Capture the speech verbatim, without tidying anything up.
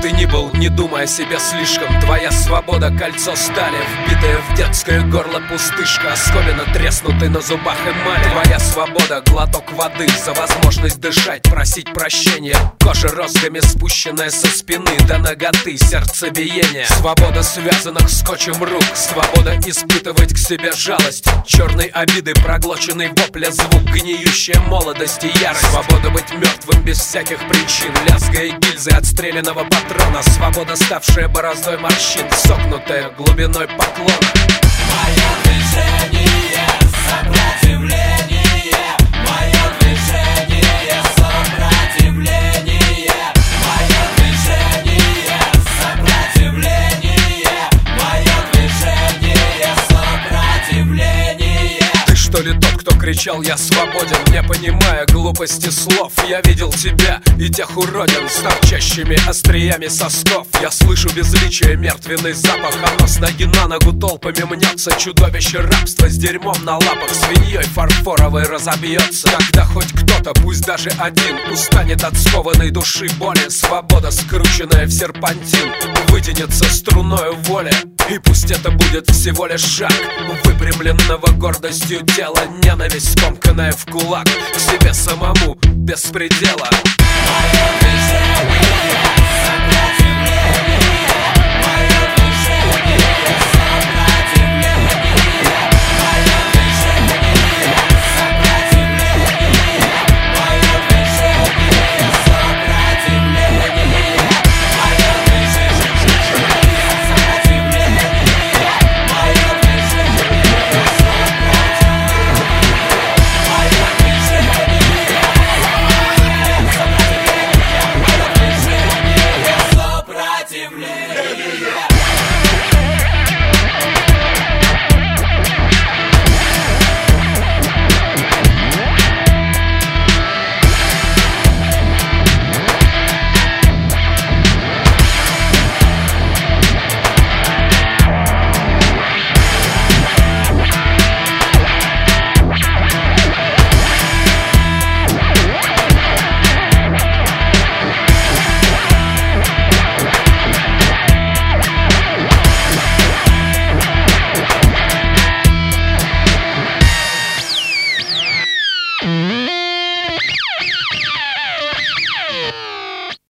ты ни был, не думай о себе слишком. Твоя свобода — кольцо стали, вбитое в детское горло пустышка, оскомина треснутый на зубах эмали. Твоя свобода — глоток воды за возможность дышать, просить прощения. Кожа розгами спущенная со спины до ноготы, сердцебиение. Свобода связанных скотчем рук, свобода испытывать к себе жалость, черной обиды проглоченный вопля звук, гниющая молодость и ярость. Свобода быть мертвым без всяких причин, лязгая гильзы отстрелянного патрона. Свобода, ставшая бороздой морщин, согнутая глубиной поклона. Мое движение — сопротивление. Мое движение — сопротивление. Мое движение — сопротивление. Мое движение — сопротивление. Ты что ли тот, кто кричал «я свободен», не понимая глупости слов? Я видел тебя и тех уродин с торчащими остриями сосков. Я слышу безличие, мертвенный запах, оно с ноги на ногу толпами мнется. Чудовище рабства с дерьмом на лапах, свиньей фарфоровой разобьется. Когда хоть кто-то, пусть даже один, устанет от скованной души боли, свобода, скрученная в серпантин, вытянется струною воли. И пусть это будет всего лишь шаг выпрямленного гордостью тела, ненависть, скомканная в кулак, к себе самому без предела. Мое